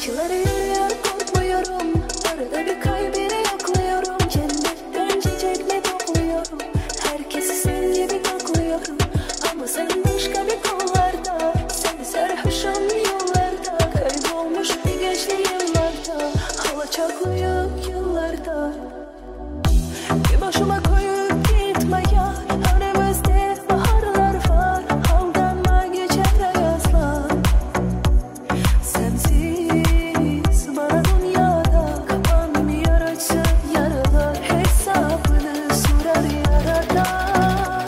Acıları yürüyor korkmuyorum. Arada bir kalbini yokluyorum. Cennetten çiçek mi topluyorum? Herkesi senin gibi kokluyorum. Ama sen başka bir kollarda. Seni sarhoşum yollarda. Kaybolmuş bir gençliği yıllarda. Hava çaklıyor yıllarda. Bir başıma koyup gitme yar. Önümüzde baharlar var. Aldanma geçer ayazlar. Sensiz bana dünyada kapanmıyor açık yaralar. Hesabını sorar yaradan.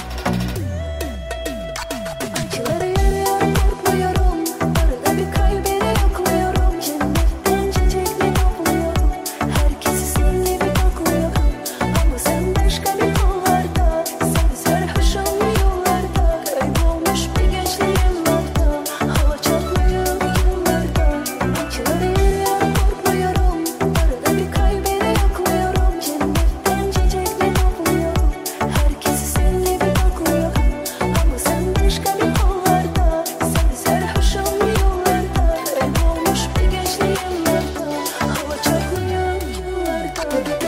Acıları yürüyor korkmuyorum. Arada bir kalbini yokluyorum. Cennetten çiçek mi topluyorum? Herkesi senin gibi kokluyorum. Ama sen başka bir kollarda. Seni sarhoşum yollarda. Kaybolmuş bir gençliği yıllarda. Hava çatlıyor yıllarda. Acıları yürüyor korkmuyorum. Arada bir kalbini yokluyorum. Cennetten çiçek mi topluyorum? Herkesi senin gibi kokluyorum. Ama sen başka bir kollarda. Seni sarhoşum yollarda. Kaybolmuş bir gençliği yıllarda. Hava çatlıyor yıllarda.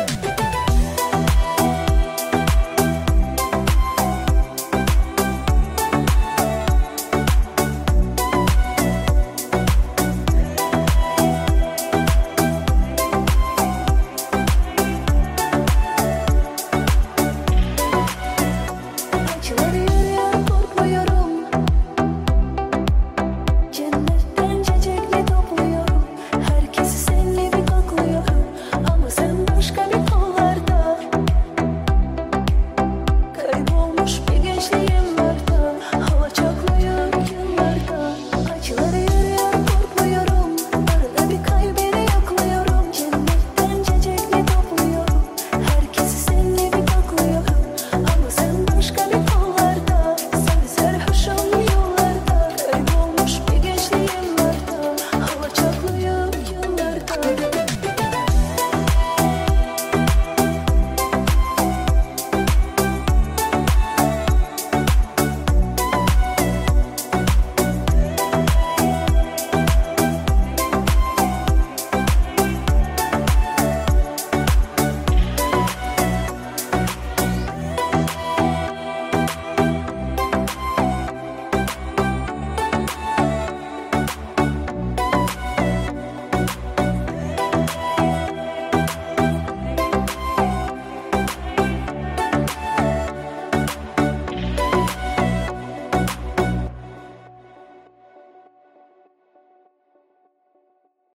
Acıları yürüyor korkmuyorum. Cennetten çiçek mi topluyorum? Herkesi senin gibi kokluyorum. Ama sen başka bir kollarda. Kaybolmuş bir gençliğim